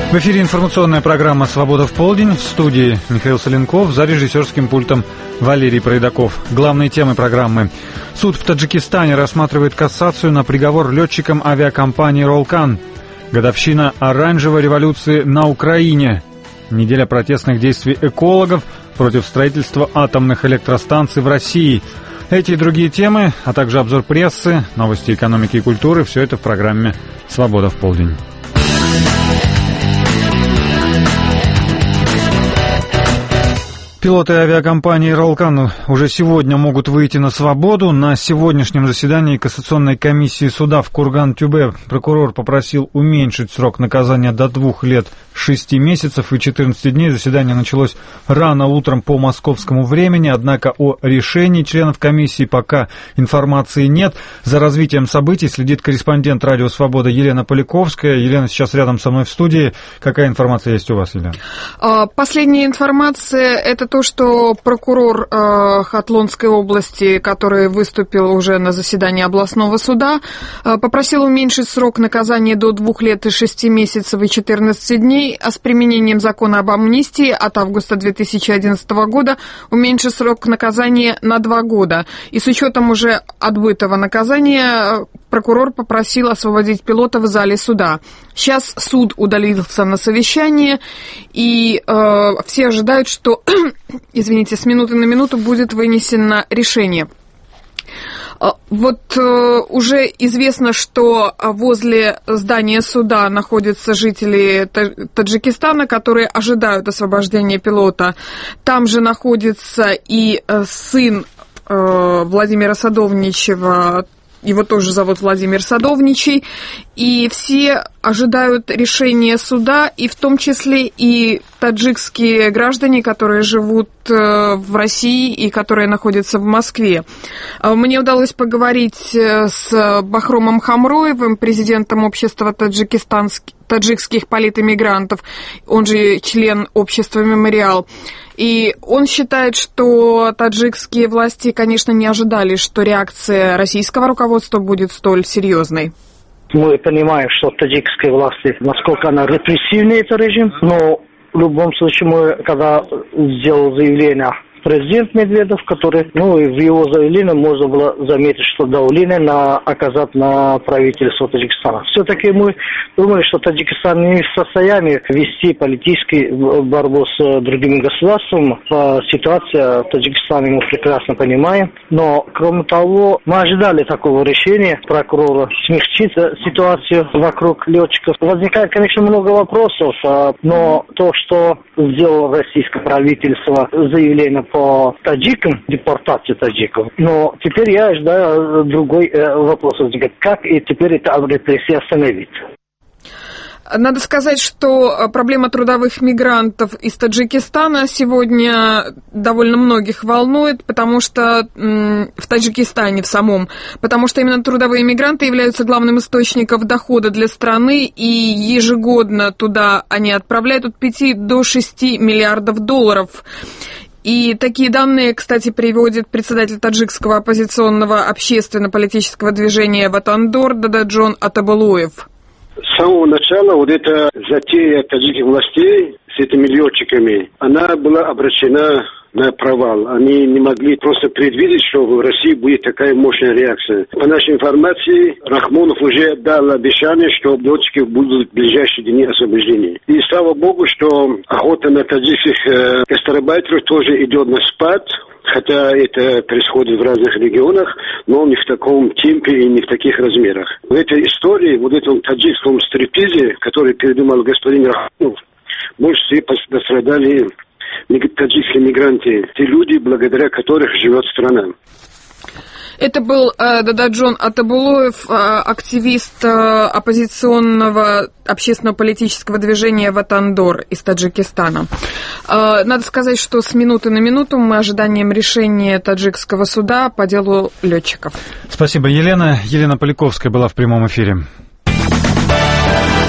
В эфире информационная программа «Свобода в полдень». В студии Михаил Соленков, за режиссерским пультом Валерий Пройдаков. Главные темы программы. Суд в Таджикистане рассматривает кассацию на приговор летчикам авиакомпании «Ролкан». Годовщина оранжевой революции на Украине. Неделя протестных действий экологов против строительства атомных электростанций в России. Эти и другие темы, а также обзор прессы, новости экономики и культуры – все это в программе «Свобода в полдень». Пилоты авиакомпании «Ролкан» уже сегодня могут выйти на свободу. На сегодняшнем заседании Кассационной комиссии суда в Курган-Тюбе прокурор попросил уменьшить срок наказания до 2 лет 6 месяцев и 14 дней. Заседание началось рано утром по московскому времени, однако о решении членов комиссии пока информации нет. За развитием событий следит корреспондент «Радио Свобода» Елена Поляковская. Елена сейчас рядом со мной в студии. Какая информация есть у вас, Елена? Последняя информация – это то, что прокурор Хатлонской области, который выступил уже на заседании областного суда, попросил уменьшить срок наказания до 2 лет и 6 месяцев и 14 дней, а с применением закона об амнистии от августа 2011 года уменьшить срок наказания на 2 года. И с учетом уже отбытого наказания прокурор попросил освободить пилота в зале суда. Сейчас суд удалился на совещание, и все ожидают, что, с минуты на минуту будет вынесено решение. Вот уже известно, что возле здания суда находятся жители Таджикистана, которые ожидают освобождения пилота. Там же находится и сын Владимира Садовничева. Его тоже зовут Владимир Садовничий, и все ожидают решения суда, и в том числе и таджикские граждане, которые живут в России и которые находятся в Москве. Мне удалось поговорить с Бахромом Хамроевым, президентом общества таджикских политэмигрантов, он же член общества «Мемориал». И он считает, что таджикские власти, конечно, не ожидали, что реакция российского руководства будет столь серьезной. Мы понимаем, что таджикские власти, насколько она репрессивный, это режим, но в любом случае мы, когда сделал заявление президент Медведев, который, и в его заявлении можно было заметить, что давление оказать на правительство Таджикистана. Все-таки мы думали, что Таджикистан не в состоянии вести политическую борьбу с другими государствами. Ситуация в Таджикистане мы прекрасно понимаем. Но, кроме того, мы ожидали такого решения прокурора смягчить ситуацию вокруг летчиков. Возникает, конечно, много вопросов, но то, что сделало российское правительство, заявление по таджикам, депортации таджиков. Но теперь я ожидаю другой вопрос возникает. Как и теперь эта репрессия остановить? Надо сказать, что проблема трудовых мигрантов из Таджикистана сегодня довольно многих волнует, потому что в Таджикистане в самом, потому что именно трудовые мигранты являются главным источником дохода для страны, и ежегодно туда они отправляют от 5 до 6 миллиардов долларов. И такие данные, кстати, приводит председатель таджикского оппозиционного общественно-политического движения «Ватандор» Дададжон Атабалуев. С самого начала вот эта затея таджикских властей с этими летчиками, она была обращена на провал. Они не могли просто предвидеть, что в России будет такая мощная реакция. По нашей информации, Рахмонов уже дал обещание, что летчики будут в ближайшие дни освобождения. И слава богу, что охота на таджикских гастарбайтеров тоже идет на спад. Хотя это происходит в разных регионах, но не в таком темпе и не в таких размерах. В этой истории, вот этом таджикском стриптизе, который придумал господин Рахмонов, больше всего пострадали таджикские мигранты, те люди, благодаря которых живет страна. Это был Дададжон Атабулоев, активист оппозиционного общественно-политического движения «Ватандор» из Таджикистана. Надо сказать, что с минуты на минуту мы ожидаем решения таджикского суда по делу летчиков. Спасибо, Елена. Елена Поляковская была в прямом эфире.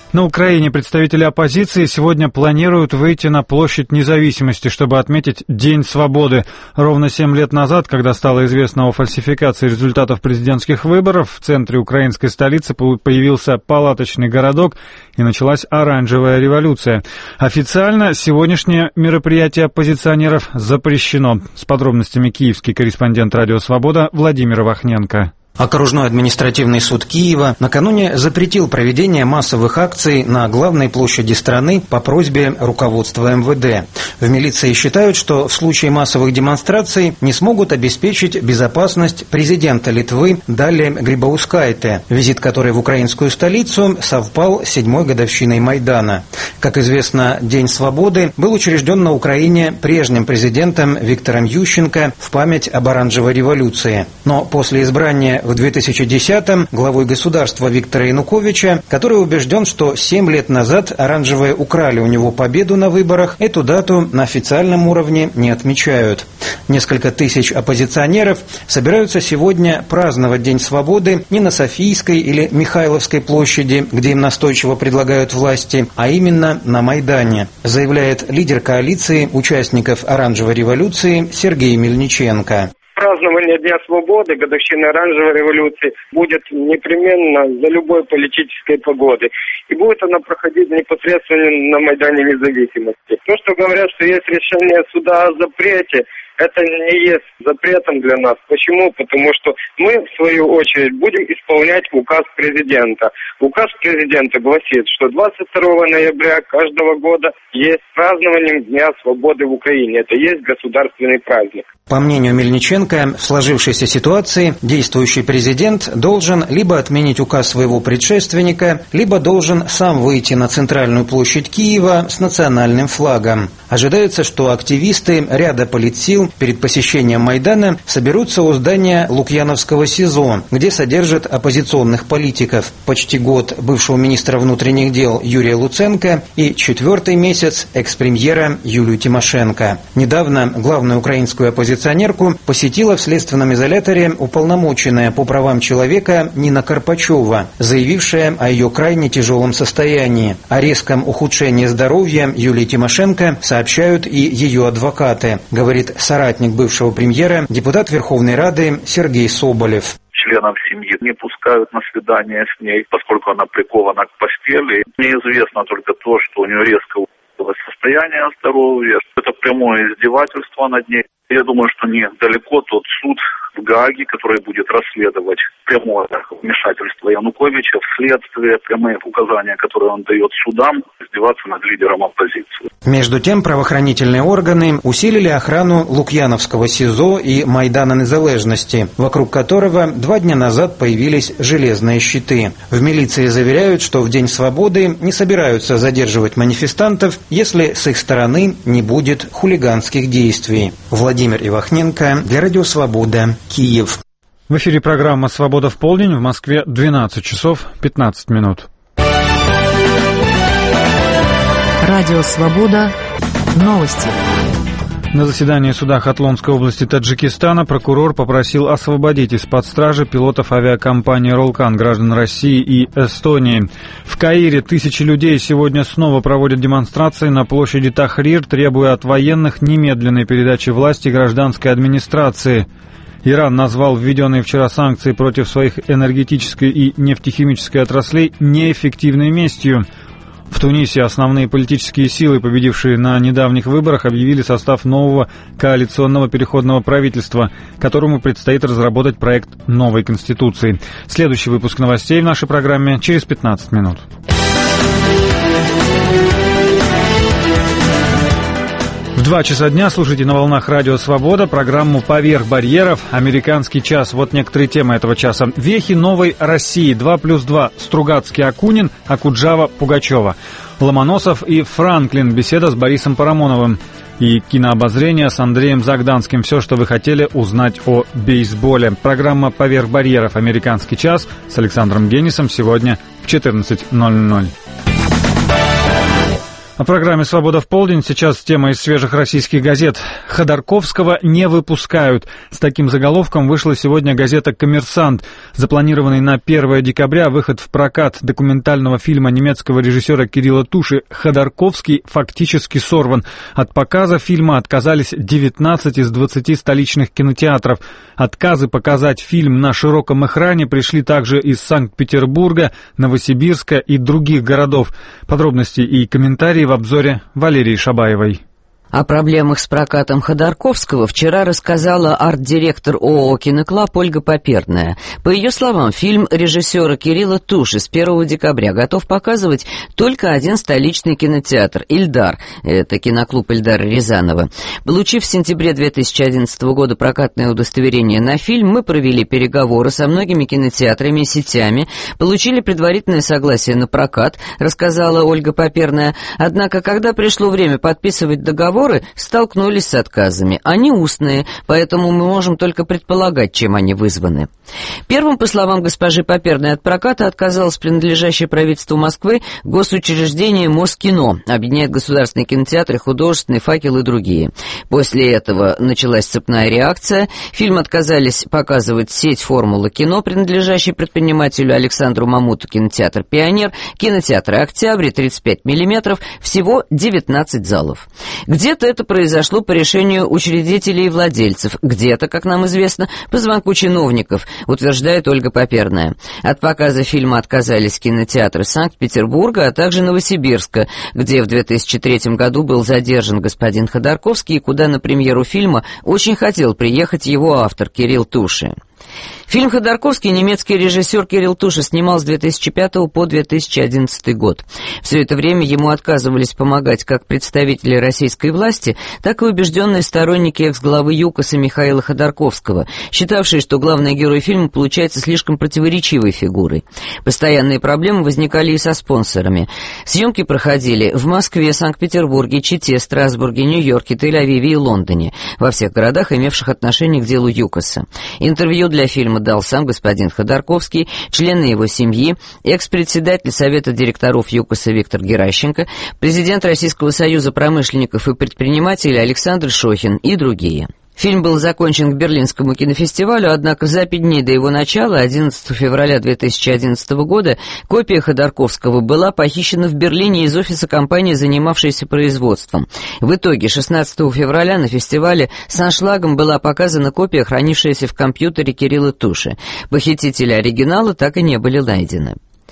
На Украине представители оппозиции сегодня планируют выйти на площадь Независимости, чтобы отметить День свободы. Ровно 7 лет назад, когда стало известно о фальсификации результатов президентских выборов, в центре украинской столицы появился палаточный городок и началась оранжевая революция. Официально сегодняшнее мероприятие оппозиционеров запрещено. С подробностями киевский корреспондент «Радио Свобода» Владимир Вахненко. Окружной административный суд Киева накануне запретил проведение массовых акций на главной площади страны по просьбе руководства МВД. В милиции считают, что в случае массовых демонстраций не смогут обеспечить безопасность президента Литвы Далии Грибаускайте, визит которой в украинскую столицу совпал с 7-й годовщиной Майдана. Как известно, День свободы был учрежден на Украине прежним президентом Виктором Ющенко в память об оранжевой революции. Но после избрания в 2010-м главой государства Виктора Януковича, который убежден, что 7 лет назад оранжевые украли у него победу на выборах, эту дату на официальном уровне не отмечают. Несколько тысяч оппозиционеров собираются сегодня праздновать День свободы не на Софийской или Михайловской площади, где им настойчиво предлагают власти, а именно на Майдане, заявляет лидер коалиции участников оранжевой революции Сергей Мельниченко. Празднование Дня свободы, годовщины оранжевой революции, будет непременно за любой политической погоды. И будет она проходить непосредственно на Майдане Независимости. То, что говорят, что есть решение суда о запрете, это не есть запретом для нас. Почему? Потому что мы, в свою очередь, будем исполнять указ президента. Указ президента гласит, что 22 ноября каждого года есть празднование Дня свободы в Украине. Это есть государственный праздник. По мнению Мельниченко, в сложившейся ситуации действующий президент должен либо отменить указ своего предшественника, либо должен сам выйти на центральную площадь Киева с национальным флагом. Ожидается, что активисты ряда политсил перед посещением Майдана соберутся у здания Лукьяновского СИЗО, где содержат оппозиционных политиков. Почти год бывшего министра внутренних дел Юрия Луценко и 4-й месяц экс-премьера Юлию Тимошенко. Недавно главную украинскую оппозиционерку посетила в следственном изоляторе уполномоченная по правам человека Нина Карпачева, заявившая о ее крайне тяжелом состоянии. О резком ухудшении здоровья Юлии Тимошенко сообщают и ее адвокаты, говорит соратник бывшего премьера, депутат Верховной Рады Сергей Соболев. Членов семьи не пускают на свидание с ней, поскольку она прикована к постели. Неизвестно только то, что у нее резко ухудшилось состояние здоровья. Это прямое издевательство над ней. Я думаю, что недалеко тот суд в Гааге, который будет расследовать прямое вмешательство Януковича в следствие, прямые указания, которые он дает судам, издеваться над лидером оппозиции. Между тем, правоохранительные органы усилили охрану Лукьяновского СИЗО и Майдана Незалежности, вокруг которого 2 дня назад появились железные щиты. В милиции заверяют, что в День свободы не собираются задерживать манифестантов, если с их стороны не будет хулиганских действий. Владимир Ивахненко для Радио Свобода, Киев. В эфире программа «Свобода в полдень», в Москве 12 часов 15 минут. Радио «Свобода». Новости. На заседании суда Хатлонской области Таджикистана прокурор попросил освободить из-под стражи пилотов авиакомпании «Ролкан», граждан России и Эстонии. В Каире тысячи людей сегодня снова проводят демонстрации на площади Тахрир, требуя от военных немедленной передачи власти гражданской администрации. Иран назвал введенные вчера санкции против своих энергетической и нефтехимической отраслей неэффективной местью. В Тунисе основные политические силы, победившие на недавних выборах, объявили состав нового коалиционного переходного правительства, которому предстоит разработать проект новой конституции. Следующий выпуск новостей в нашей программе через 15 минут. В 2 часа дня слушайте на волнах Радио Свобода программу «Поверх барьеров. Американский час». Вот некоторые темы этого часа. Вехи новой России. 2+2. Стругацкий, Акунин, Акуджава, Пугачева. Ломоносов и Франклин. Беседа с Борисом Парамоновым. И кинообозрение с Андреем Загданским. Все, что вы хотели узнать о бейсболе. Программа «Поверх барьеров. Американский час» с Александром Генисом сегодня в 14:00. О программе «Свобода в полдень» сейчас тема из свежих российских газет. Ходорковского не выпускают. С таким заголовком вышла сегодня газета «Коммерсант». Запланированный на 1 декабря выход в прокат документального фильма немецкого режиссера Кирилла Туши «Ходорковский» фактически сорван. От показа фильма отказались 19 из 20 столичных кинотеатров. Отказы показать фильм на широком экране пришли также из Санкт-Петербурга, Новосибирска и других городов. Подробности и комментарии в обзоре Валерии Шабаевой. О проблемах с прокатом Ходорковского вчера рассказала арт-директор ООО «Киноклаб» Ольга Поперная. По ее словам, фильм режиссера Кирилла Туши с 1 декабря готов показывать только один столичный кинотеатр — «Ильдар». Это киноклуб Ильдара Рязанова. Получив в сентябре 2011 года прокатное удостоверение на фильм, мы провели переговоры со многими кинотеатрами и сетями, получили предварительное согласие на прокат, рассказала Ольга Поперная. Однако, когда пришло время подписывать договор, столкнулись с отказами. Они устные, поэтому мы можем только предполагать, чем они вызваны. Первым, по словам госпожи Поперной, от проката отказалось принадлежащее правительству Москвы госучреждение Москино, объединяет государственные кинотеатры, художественный, «Факел» и другие. После этого началась цепная реакция. Фильм отказались показывать сеть «Формула кино», принадлежащий предпринимателю Александру Мамуту, кинотеатр «Пионер», кинотеатры «Октябрь», 35 мм, всего 19 залов. Где-то это произошло по решению учредителей и владельцев, где-то, как нам известно, по звонку чиновников, утверждает Ольга Поперная. От показа фильма отказались кинотеатры Санкт-Петербурга, а также Новосибирска, где в 2003 году был задержан господин Ходорковский и куда на премьеру фильма очень хотел приехать его автор Кирилл Туши. Фильм «Ходорковский» немецкий режиссер Кирилл Туши снимал с 2005 по 2011 год. Все это время ему отказывались помогать как представители российской власти, так и убежденные сторонники экс-главы ЮКОСа Михаила Ходорковского, считавшие, что главный герой фильма получается слишком противоречивой фигурой. Постоянные проблемы возникали и со спонсорами. Съемки проходили в Москве, Санкт-Петербурге, Чите, Страсбурге, Нью-Йорке, Тель-Авиве и Лондоне, во всех городах, имевших отношение к делу ЮКОСа. Интервью для фильма дал сам господин Ходорковский, члены его семьи, экс-председатель Совета директоров ЮКОСа Виктор Геращенко, президент Российского союза промышленников и предпринимателей Александр Шохин и другие. Фильм был закончен к Берлинскому кинофестивалю, однако за 5 дней до его начала, 11 февраля 2011 года, копия Ходорковского была похищена в Берлине из офиса компании, занимавшейся производством. В итоге 16 февраля на фестивале с аншлагом была показана копия, хранившаяся в компьютере Кирилла Туши. Похитители оригинала так и не были найдены.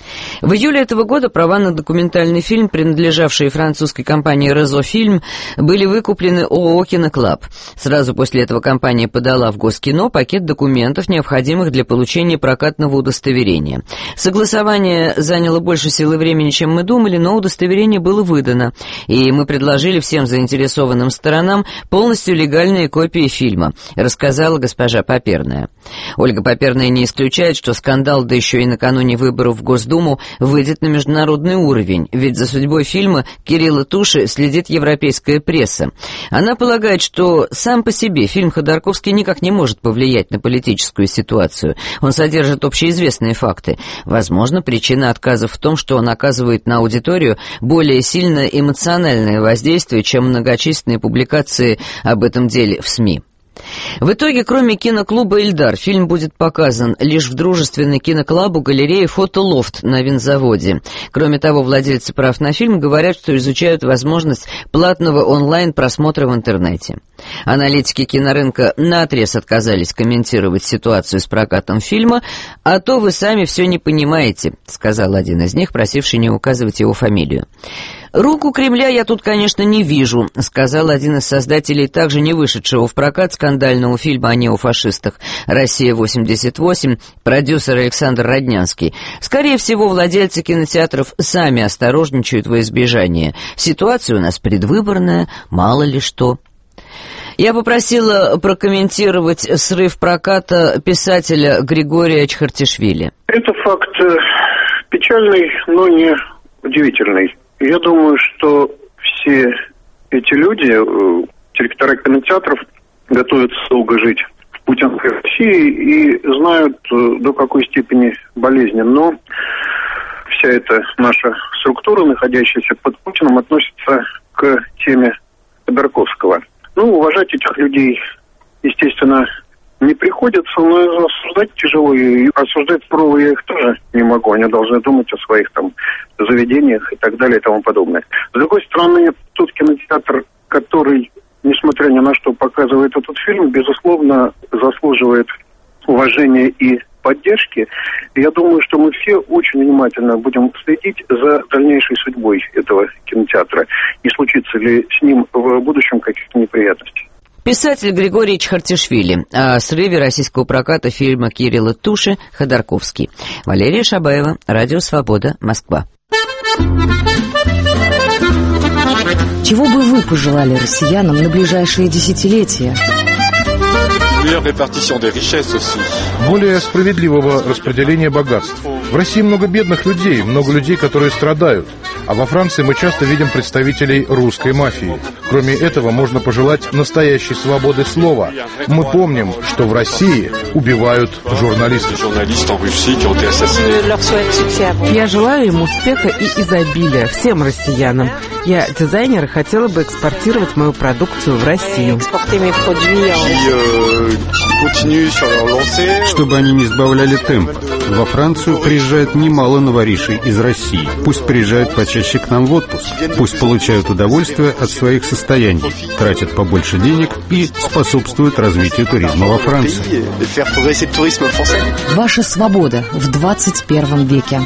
В июле этого года права на документальный фильм, принадлежавшие французской компании «Резо Фильм», были выкуплены ООО «Киноклаб». Сразу после этого компания подала в Госкино пакет документов, необходимых для получения прокатного удостоверения. Согласование заняло больше сил и времени, чем мы думали, но удостоверение было выдано, и мы предложили всем заинтересованным сторонам полностью легальные копии фильма, рассказала госпожа Поперная. Ольга Поперная не исключает, что скандал, да еще и накануне выборов в Госдуму, выйдет на международный уровень, ведь за судьбой фильма Кирилла Туши следит европейская пресса. Она полагает, что сам по себе фильм «Ходорковский» никак не может повлиять на политическую ситуацию. Он содержит общеизвестные факты. Возможно, причина отказа в том, что он оказывает на аудиторию более сильное эмоциональное воздействие, чем многочисленные публикации об этом деле в СМИ. В итоге, кроме киноклуба «Ильдар», фильм будет показан лишь в дружественной киноклабу галерее «Фотолофт» на Винзаводе. Кроме того, владельцы прав на фильм говорят, что изучают возможность платного онлайн-просмотра в интернете. Аналитики кинорынка наотрез отказались комментировать ситуацию с прокатом фильма, «а то вы сами все не понимаете», — сказал один из них, просивший не указывать его фамилию. «Руку Кремля я тут, конечно, не вижу», — сказал один из создателей также не вышедшего в прокат скандального фильма о неофашистах «Россия-88», продюсер Александр Роднянский. «Скорее всего, владельцы кинотеатров сами осторожничают во избежание. Ситуация у нас предвыборная, мало ли что». Я попросила прокомментировать срыв проката писателя Григория Чхартишвили. Это факт печальный, но не удивительный. Я думаю, что все эти люди, директора кинотеатров, готовятся долго жить в путинской России и знают, до какой степени болезнен. Но вся эта наша структура, находящаяся под Путиным, относится к теме Ходорковского. Уважать этих людей, естественно, не приходится, но осуждать тяжело, и осуждать сурово я их тоже не могу. Они должны думать о своих там заведениях и так далее и тому подобное. С другой стороны, тот кинотеатр, который, несмотря ни на что, показывает этот фильм, безусловно, заслуживает уважения и поддержки. Я думаю, что мы все очень внимательно будем следить за дальнейшей судьбой этого кинотеатра. Не случится ли с ним в будущем каких-то неприятностей. Писатель Григорий Чхартишвили о срыве российского проката фильма Кирилла Туши «Ходорковский». Валерия Шабаева, Радио Свобода, Москва. Чего бы вы пожелали россиянам на ближайшие десятилетия? Более справедливого распределения богатств. В России много бедных людей, много людей, которые страдают. А во Франции мы часто видим представителей русской мафии. Кроме этого, можно пожелать настоящей свободы слова. Мы помним, что в России убивают журналистов. Я желаю им успеха и изобилия всем россиянам. Я дизайнер и хотела бы экспортировать мою продукцию в Россию. Чтобы они не сбавляли темп. Во Францию приезжает немало новоришей из России. Пусть приезжают почаще к нам в отпуск. Пусть получают удовольствие от своих состояний, тратят побольше денег и способствуют развитию туризма во Франции. Ваша свобода в 21 веке.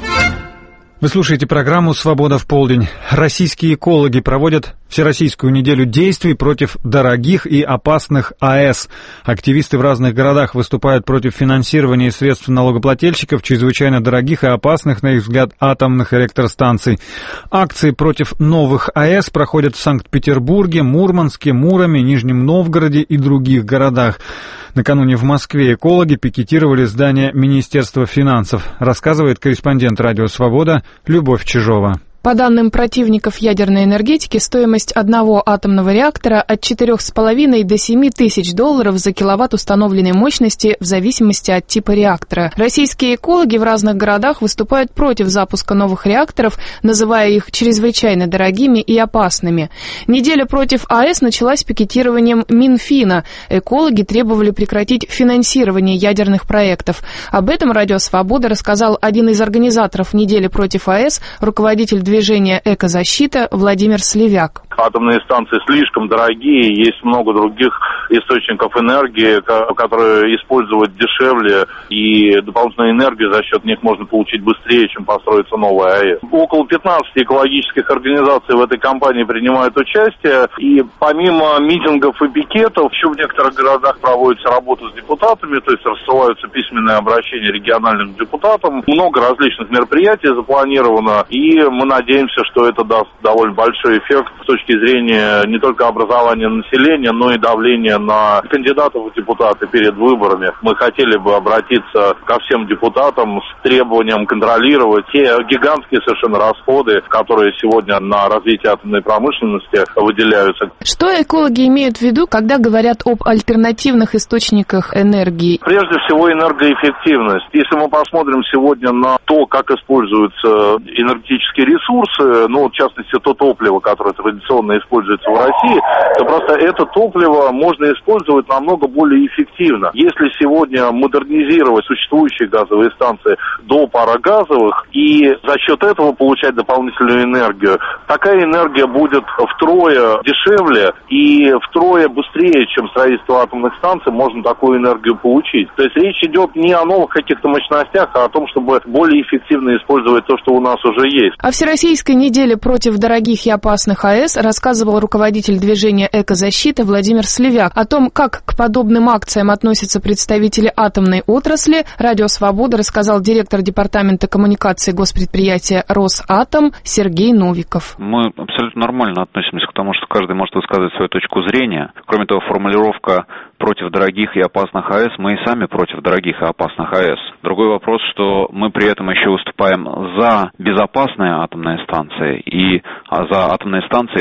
Вы слушаете программу «Свобода в полдень». Российские экологи проводят Всероссийскую неделю действий против дорогих и опасных АЭС. Активисты в разных городах выступают против финансирования из средств налогоплательщиков чрезвычайно дорогих и опасных, на их взгляд, атомных электростанций. Акции против новых АЭС проходят в Санкт-Петербурге, Мурманске, Муроме, Нижнем Новгороде и других городах. Накануне в Москве экологи пикетировали здание Министерства финансов, рассказывает корреспондент «Радио Свобода» Любовь Чижова. По данным противников ядерной энергетики, стоимость одного атомного реактора от $4,5 до $7 тысяч за киловатт установленной мощности в зависимости от типа реактора. Российские экологи в разных городах выступают против запуска новых реакторов, называя их чрезвычайно дорогими и опасными. Неделя против АЭС началась пикетированием Минфина. Экологи требовали прекратить финансирование ядерных проектов. Об этом Радио Свобода рассказал один из организаторов недели против АЭС, руководитель движения «Экозащита» Владимир Сливяк. Атомные станции слишком дорогие, есть много других источников энергии, которые использовать дешевле, и дополнительную энергию за счет них можно получить быстрее, чем построится новая АЭС. Около 15 экологических организаций в этой кампании принимают участие, и помимо митингов и пикетов, еще в некоторых городах проводится работа с депутатами, то есть рассылаются письменные обращения региональным депутатам. Много различных мероприятий запланировано, и мы надеемся, что это даст довольно большой эффект с точки зрения не только образования населения, но и давления на кандидатов в депутаты перед выборами. Мы хотели бы обратиться ко всем депутатам с требованием контролировать те гигантские совершенно расходы, которые сегодня на развитие атомной промышленности выделяются. Что экологи имеют в виду, когда говорят об альтернативных источниках энергии? Прежде всего, энергоэффективность. Если мы посмотрим сегодня на то, как используются энергетические ресурсы, в частности, то топливо, которое традиционно используется в России, то просто это топливо можно использовать намного более эффективно. Если сегодня модернизировать существующие газовые станции до парогазовых и за счет этого получать дополнительную энергию, такая энергия будет втрое дешевле и втрое быстрее, чем строительство атомных станций, можно такую энергию получить. То есть речь идет не о новых каких-то мощностях, а о том, чтобы более эффективно использовать то, что у нас уже есть. О Всероссийской неделе против дорогих и опасных АЭС рассказывал руководитель движения «Экозащита» Владимир Сливяк. О том, как к подобным акциям относятся представители атомной отрасли, Радио Свобода рассказал директор департамента коммуникации госпредприятия «Росатом» Сергей Новиков. Мы абсолютно нормально относимся к тому, что каждый может высказывать свою точку зрения. Кроме того, формулировка «против дорогих и опасных АЭС», мы и сами против дорогих и опасных АЭС. Другой вопрос, что мы при этом еще выступаем за безопасные атомные станции и за атомные станции,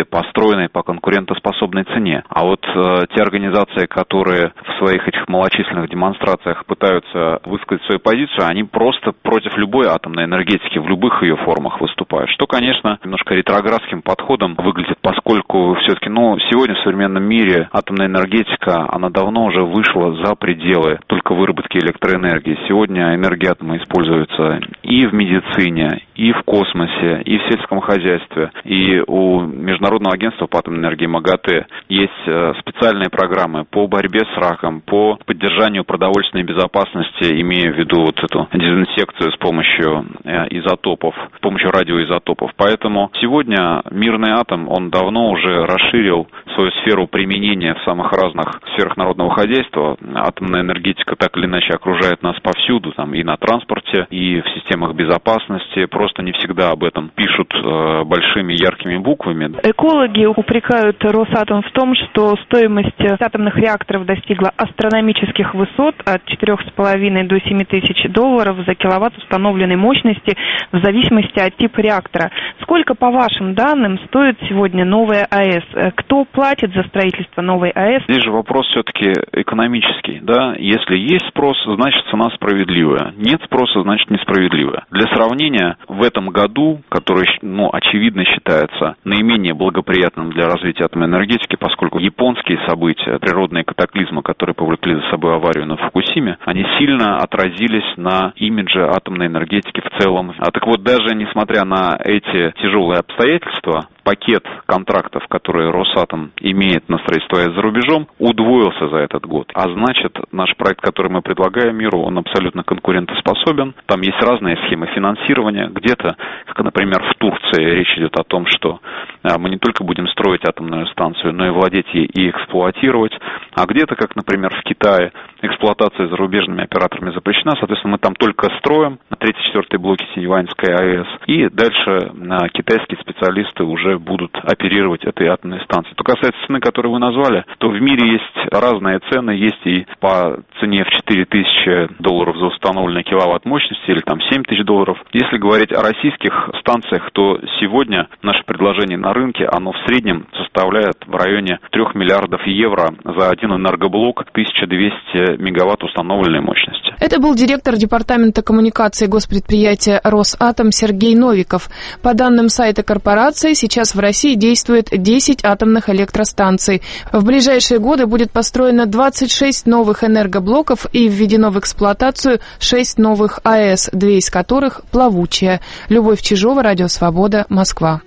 построенной по конкурентоспособной цене. А вот те организации, которые в своих этих малочисленных демонстрациях пытаются высказать свою позицию, они просто против любой атомной энергетики в любых ее формах выступают. Что, конечно, немножко ретроградским подходом выглядит, поскольку все-таки, сегодня в современном мире атомная энергетика, она давно уже вышла за пределы только выработки электроэнергии. Сегодня энергия атома используется и в медицине, и в космосе, и в сельском хозяйстве. И у Международного агентства по атомной энергии МАГАТЭ есть специальные программы по борьбе с раком, по поддержанию продовольственной безопасности, имея в виду вот эту дезинсекцию с помощью изотопов, с помощью радиоизотопов. Поэтому сегодня мирный атом, он давно уже расширил свою сферу применения в самых разных сферах народного хозяйства. Атомная энергетика так или иначе окружает нас повсюду, там, и на транспорте, и в системах безопасности. Просто не всегда об этом пишут большими яркими буквами. Экологи упрекают Росатом в том, что стоимость атомных реакторов достигла астрономических высот от 4,5 до 7 тысяч долларов за киловатт установленной мощности в зависимости от типа реактора. Сколько, по вашим данным, стоит сегодня новая АЭС? Кто платит за строительство новой АЭС? Здесь же вопрос все-таки экономический, да? Если есть спрос, значит цена справедливая. Нет спроса, значит несправедливая. Для сравнения, в этом году, который, очевидно считается наименее благоприятным для развития атомной энергетики, поскольку японские события, природные катаклизмы, которые повлекли за собой аварию на Фукусиме, они сильно отразились на имидже атомной энергетики в целом. Так вот, даже несмотря на эти тяжелые обстоятельства, пакет контрактов, которые Росатом имеет на строительство АЭС за рубежом, удвоился за этот год. А значит, наш проект, который мы предлагаем миру, он абсолютно конкурентоспособен. Там есть разные схемы финансирования. Где-то, как, например, в Турции, речь идет о том, что мы не только будем строить атомную станцию, но и владеть ей и эксплуатировать. А где-то, как, например, в Китае, эксплуатация зарубежными операторами запрещена. Соответственно, мы там только строим на 3-4 блоке Синьваньской АЭС. И дальше китайские специалисты уже будут оперировать этой атомной станцией. Что касается цены, которую вы назвали, то в мире есть разные цены. Есть и по цене в 4 тысячи долларов за установленный киловатт мощности, или там 7 тысяч долларов. Если говорить о российских станциях, то сегодня наше предложение на рынке, оно в среднем составляет в районе 3 миллиардов евро за один энергоблок, 1200 мегаватт установленной мощности. Это был директор департамента коммуникации госпредприятия «Росатом» Сергей Новиков. По данным сайта корпорации, сейчас в России действует 10 атомных электростанций. В ближайшие годы будет построено 26 новых энергоблоков и введено в эксплуатацию 6 новых АЭС, 2 из которых плавучие. Любовь Чижова, Радио Свобода, Москва.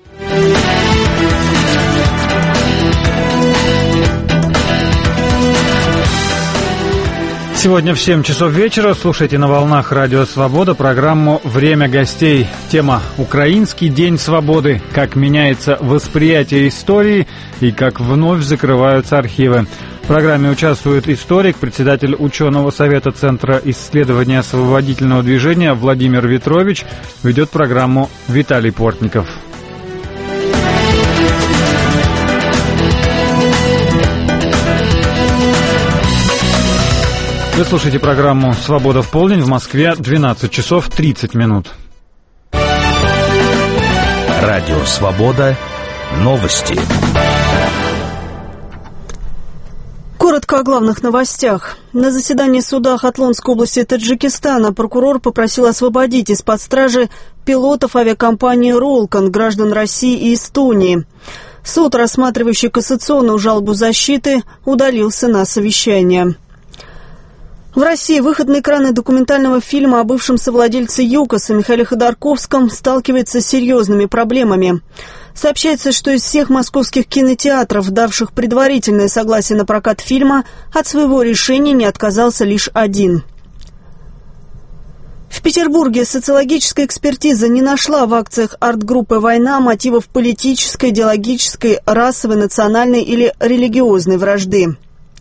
Сегодня в 7 часов вечера слушайте на волнах Радио Свобода программу «Время гостей». Тема «Украинский день свободы. Как меняется восприятие истории и как вновь закрываются архивы». В программе участвует историк, председатель ученого совета Центра исследования освободительного движения Владимир Ветрович. Ведет программу Виталий Портников. Вы слушаете программу «Свобода в полдень», в Москве 12 часов 30 минут. Радио «Свобода». Новости. Коротко о главных новостях. На заседании суда Хатлонской области Таджикистана прокурор попросил освободить из-под стражи пилотов авиакомпании «Ролкон», граждан России и Эстонии. Суд, рассматривающий кассационную жалобу защиты, удалился на совещание. В России выход на экраны документального фильма о бывшем совладельце ЮКОСа Михаиле Ходорковском сталкивается с серьезными проблемами. Сообщается, что из всех московских кинотеатров, давших предварительное согласие на прокат фильма, от своего решения не отказался лишь один. В Петербурге социологическая экспертиза не нашла в акциях арт-группы «Война» мотивов политической, идеологической, расовой, национальной или религиозной вражды.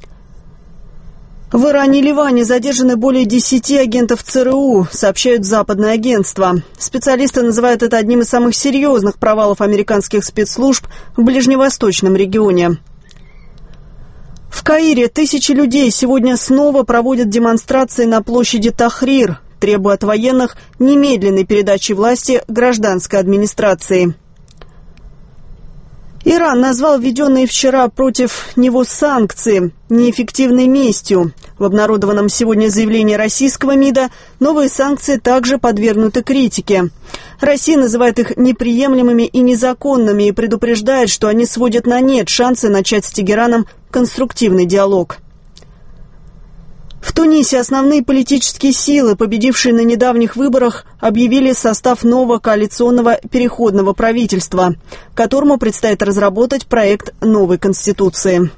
В Иране и Ливане задержаны более 10 агентов ЦРУ, сообщают западные агентства. Специалисты называют это одним из самых серьезных провалов американских спецслужб в ближневосточном регионе. В Каире тысячи людей сегодня снова проводят демонстрации на площади Тахрир, требуя от военных немедленной передачи власти гражданской администрации. Иран назвал введенные вчера против него санкции неэффективной местью. В обнародованном сегодня заявлении российского МИДа новые санкции также подвергнуты критике. Россия называет их неприемлемыми и незаконными и предупреждает, что они сводят на нет шансы начать с Тегераном конструктивный диалог. В Тунисе основные политические силы, победившие на недавних выборах, объявили состав нового коалиционного переходного правительства, которому предстоит разработать проект новой конституции.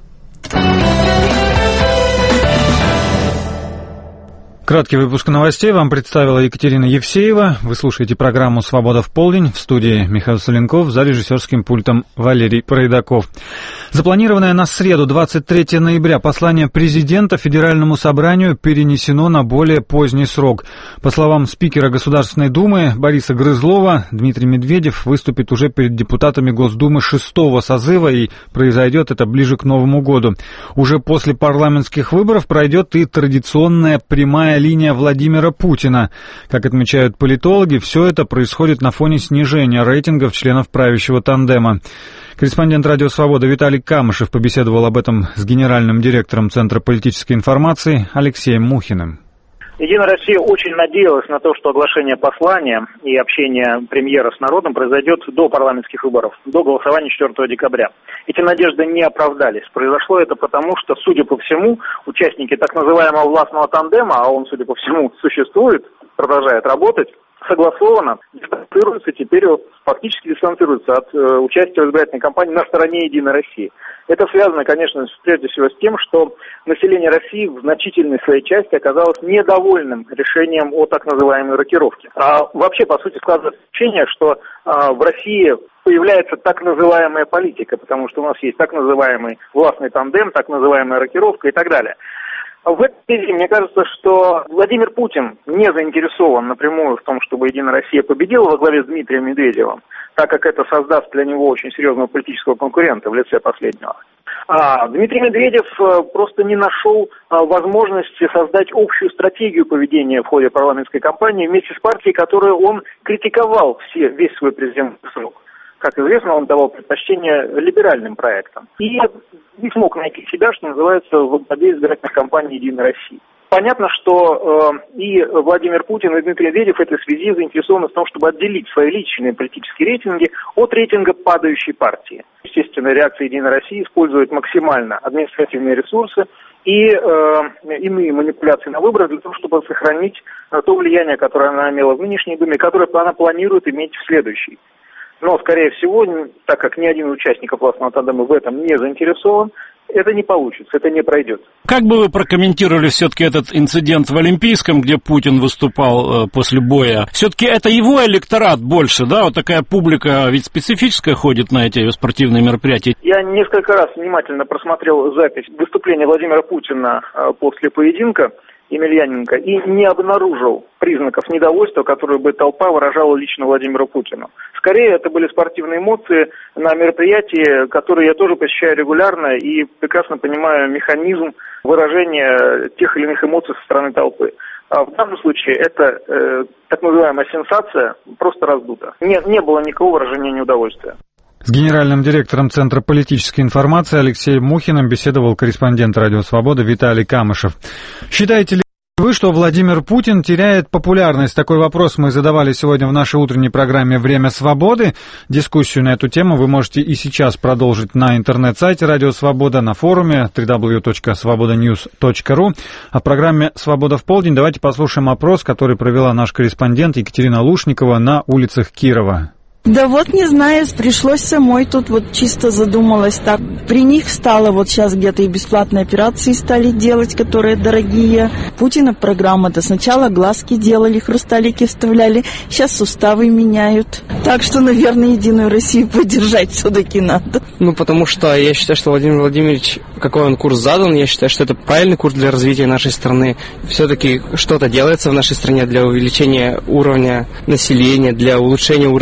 Краткий выпуск новостей вам представила Екатерина Евсеева. Вы слушаете программу «Свобода в полдень». В студии Михаил Соленков, за режиссерским пультом Валерий Пройдаков. Запланированное на среду, 23 ноября, послание президента Федеральному собранию перенесено на более поздний срок. По словам спикера Государственной Думы Бориса Грызлова, Дмитрий Медведев выступит уже перед депутатами Госдумы 6-го созыва, и произойдет это ближе к Новому году. Уже после парламентских выборов пройдет и традиционная прямая линия Владимира Путина. Как отмечают политологи, все это происходит на фоне снижения рейтингов членов правящего тандема. Корреспондент «Радио Свобода» Виталий Камышев побеседовал об этом с генеральным директором Центра политической информации Алексеем Мухиным. «Единая Россия» очень надеялась на то, что оглашение послания и общение премьера с народом произойдет до парламентских выборов, до голосования 4 декабря. Эти надежды не оправдались. Произошло это потому, что, судя по всему, участники так называемого властного тандема, а он, судя по всему, существует, продолжает работать, согласованно дистанцируются, теперь фактически дистанцируются от участия в избирательной кампании на стороне «Единой России». Это связано, конечно, прежде всего с тем, что население России в значительной своей части оказалось недовольным решением о так называемой рокировке. А вообще, по сути, складывается ощущение, что в России появляется так называемая политика, потому что у нас есть так называемый властный тандем, так называемая рокировка и так далее. В этой связи, мне кажется, что Владимир Путин не заинтересован напрямую в том, чтобы «Единая Россия» победила во главе с Дмитрием Медведевым, так как это создаст для него очень серьезного политического конкурента в лице последнего. А Дмитрий Медведев просто не нашел возможности создать общую стратегию поведения в ходе парламентской кампании вместе с партией, которую он критиковал весь свой президентский срок. Как известно, он давал предпочтение либеральным проектам. И не смог найти себя, что называется, в главе избирательных кампаний «Единой России». Понятно, что и Владимир Путин, и Дмитрий Медведев в этой связи заинтересованы в том, чтобы отделить свои личные политические рейтинги от рейтинга падающей партии. Естественно, реакция «Единой России» использует максимально административные ресурсы и иные манипуляции на выборах для того, чтобы сохранить то влияние, которое она имела в нынешней Думе, которое она планирует иметь в следующей. Но, скорее всего, так как ни один участник властного тандема в этом не заинтересован, это не получится, это не пройдет. Как бы вы прокомментировали все-таки этот инцидент в Олимпийском, где Путин выступал после боя? Все-таки это его электорат больше, да? Вот такая публика ведь специфическая ходит на эти спортивные мероприятия. Я несколько раз внимательно просмотрел запись выступления Владимира Путина после поединка Емельяненко и не обнаружил признаков недовольства, которые бы толпа выражала лично Владимиру Путину. Скорее, это были спортивные эмоции на мероприятии, которые я тоже посещаю регулярно и прекрасно понимаю механизм выражения тех или иных эмоций со стороны толпы. А в данном случае это так называемая сенсация просто раздута. Не было никакого выражения неудовольствия. С генеральным директором Центра политической информации Алексеем Мухиным беседовал корреспондент «Радио Свобода» Виталий Камышев. Считаете ли вы, что Владимир Путин теряет популярность? Такой вопрос мы задавали сегодня в нашей утренней программе «Время свободы». Дискуссию на эту тему вы можете и сейчас продолжить на интернет-сайте «Радио Свобода», на форуме www.svobodanews.ru. А в программе «Свобода в полдень» давайте послушаем опрос, который провела наш корреспондент Екатерина Лушникова на улицах Кирова. Да вот не знаю, пришлось самой тут вот чисто задумалась так. При них стало вот сейчас где-то и бесплатные операции стали делать, которые дорогие. Путина программа-то сначала глазки делали, хрусталики вставляли, сейчас суставы меняют. Так что, наверное, Единую Россию поддержать все-таки надо. Ну, потому что я считаю, что Владимир Владимирович, какой он курс задан, я считаю, что это правильный курс для развития нашей страны. Все-таки что-то делается в нашей стране для увеличения уровня населения, для улучшения уровня жизни.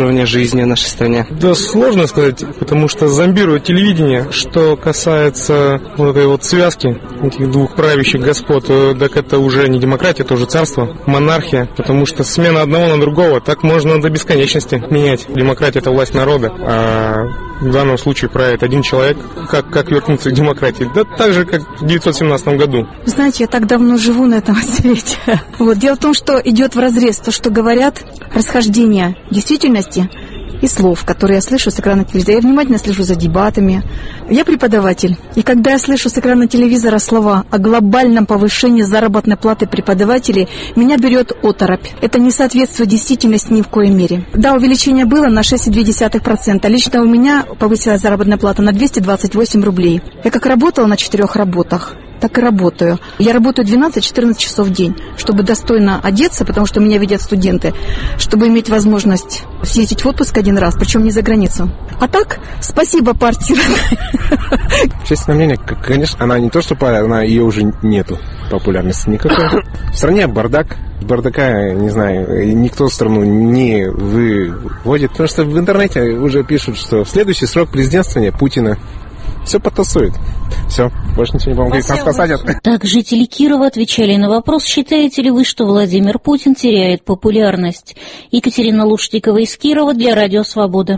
жизни в нашей стране? Да, сложно сказать, потому что зомбирует телевидение. Что касается вот этой вот связки этих двух правящих господ, так это уже не демократия, это уже царство, монархия, потому что смена одного на другого, так можно до бесконечности менять. Демократия — это власть народа, а в данном случае правит один человек. Как вернуться к демократии? Да так же, как в 1917 году. Знаете, я так давно живу на этом свете. Вот. Дело в том, что идет вразрез то, что говорят, расхождение действительности и слов, которые я слышу с экрана телевизора. Я внимательно слежу за дебатами. Я преподаватель. И когда я слышу с экрана телевизора слова о глобальном повышении заработной платы преподавателей, меня берет оторопь. Это не соответствует действительности ни в коей мере. Да, увеличение было на 6,2%. Лично у меня повысилась заработная плата на 228 рублей. Я как работала на 4 работах, так и работаю. Я работаю 12-14 часов в день, чтобы достойно одеться, потому что меня видят студенты, чтобы иметь возможность съездить в отпуск один раз, причем не за границу. А так, спасибо партии. Общественное мнение, конечно, она не то, что она ее уже нету, популярности никакой. В стране бардак. Бардака, не знаю, никто страну не выводит, потому что в интернете уже пишут, что в следующий срок президентствования Путина все потасует. Все, больше ничего не будем говорить, нас посадят. Так жители Кирова отвечали на вопрос, считаете ли вы, что Владимир Путин теряет популярность. Екатерина Лушникова из Кирова для Радио Свобода.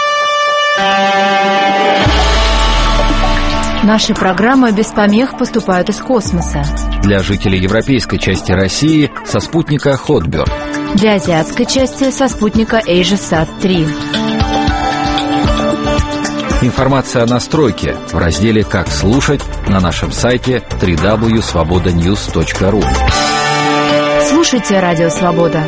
Наши программы без помех поступают из космоса. Для жителей европейской части России со спутника Hotbird. Для азиатской части со спутника AsiaSat-3. Информация о настройке в разделе «Как слушать» на нашем сайте www.svobodanews.ru. Слушайте Радио Свобода.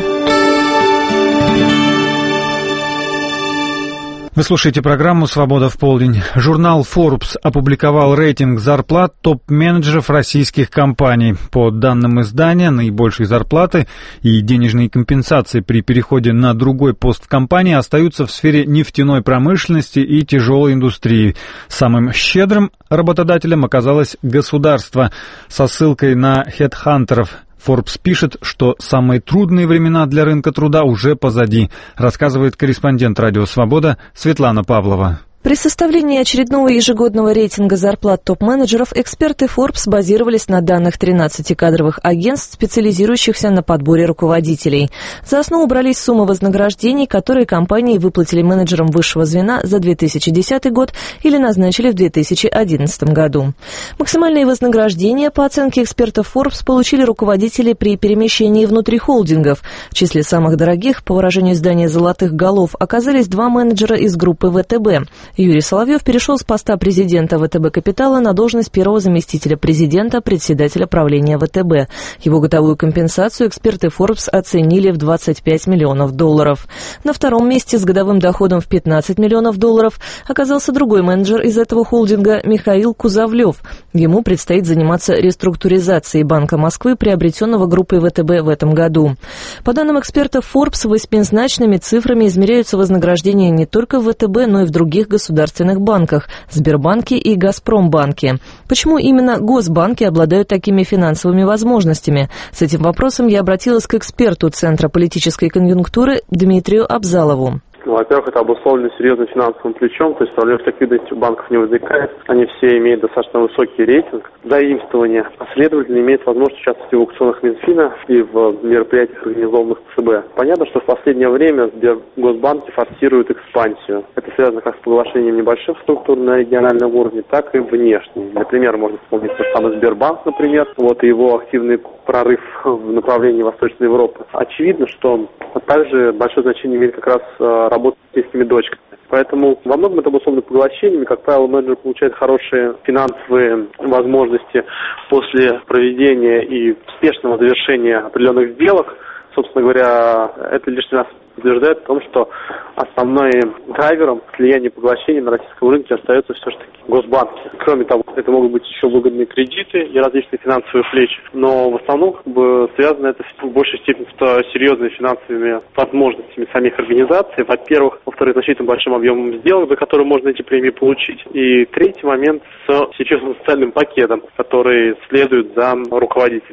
Вы слушаете программу «Свобода в полдень». Журнал Forbes опубликовал рейтинг зарплат топ-менеджеров российских компаний. По данным издания, наибольшие зарплаты и денежные компенсации при переходе на другой пост в компании остаются в сфере нефтяной промышленности и тяжелой индустрии. Самым щедрым работодателем оказалось государство. Со ссылкой на хедхантеров Forbes пишет, что самые трудные времена для рынка труда уже позади, рассказывает корреспондент «Радио Свобода» Светлана Павлова. При составлении очередного ежегодного рейтинга зарплат топ-менеджеров эксперты Forbes базировались на данных 13 кадровых агентств, специализирующихся на подборе руководителей. За основу брались суммы вознаграждений, которые компании выплатили менеджерам высшего звена за 2010 год или назначили в 2011 году. Максимальные вознаграждения, по оценке экспертов Forbes, получили руководители при перемещении внутри холдингов. В числе самых дорогих, по выражению издания «Золотых голов», оказались два менеджера из группы ВТБ. Юрий Соловьев перешел с поста президента ВТБ «Капитала» на должность первого заместителя президента, председателя правления ВТБ. Его годовую компенсацию эксперты Forbes оценили в $25 миллионов. На втором месте с годовым доходом в $15 миллионов оказался другой менеджер из этого холдинга Михаил Кузовлев. Ему предстоит заниматься реструктуризацией Банка Москвы, приобретенного группой ВТБ в этом году. По данным экспертов Forbes, восьмизначными цифрами измеряются вознаграждения не только в ВТБ, но и в других государственных банках – Сбербанке и Газпромбанке. Почему именно госбанки обладают такими финансовыми возможностями? С этим вопросом я обратилась к эксперту Центра политической конъюнктуры Дмитрию Абзалову. Во-первых, это обусловлено серьезным финансовым плечом, то есть проблем с ликвидностью банков не возникает. Они все имеют достаточно высокий рейтинг. Заимствование. Следовательно, имеет возможность участвовать в аукционах Минфина и в мероприятиях, организованных ЦБ. Понятно, что в последнее время госбанки форсируют экспансию. Это связано как с поглощением небольших структур на региональном уровне, так и внешне. Например, можно вспомнить тот самый Сбербанк, например, и его активный прорыв в направлении Восточной Европы. Очевидно, что также большое значение имеет как раз работа с сельскими дочками. Поэтому во многом это обусловлено поглощениями. Как правило, менеджер получает хорошие финансовые возможности после проведения и успешного завершения определенных сделок. Собственно говоря, это лишний раз утверждает о том, что основным драйвером слияния поглощений на российском рынке остается все-таки госбанки. Кроме того, это могут быть еще выгодные кредиты и различные финансовые плечи. Но в основном связано это в большей степени с серьезными финансовыми возможностями самих организаций. Во-первых. Во-вторых, значительно большим объемом сделок, за которые можно эти премии получить. И третий момент с серьезным социальным пакетом, который следует за руководителями.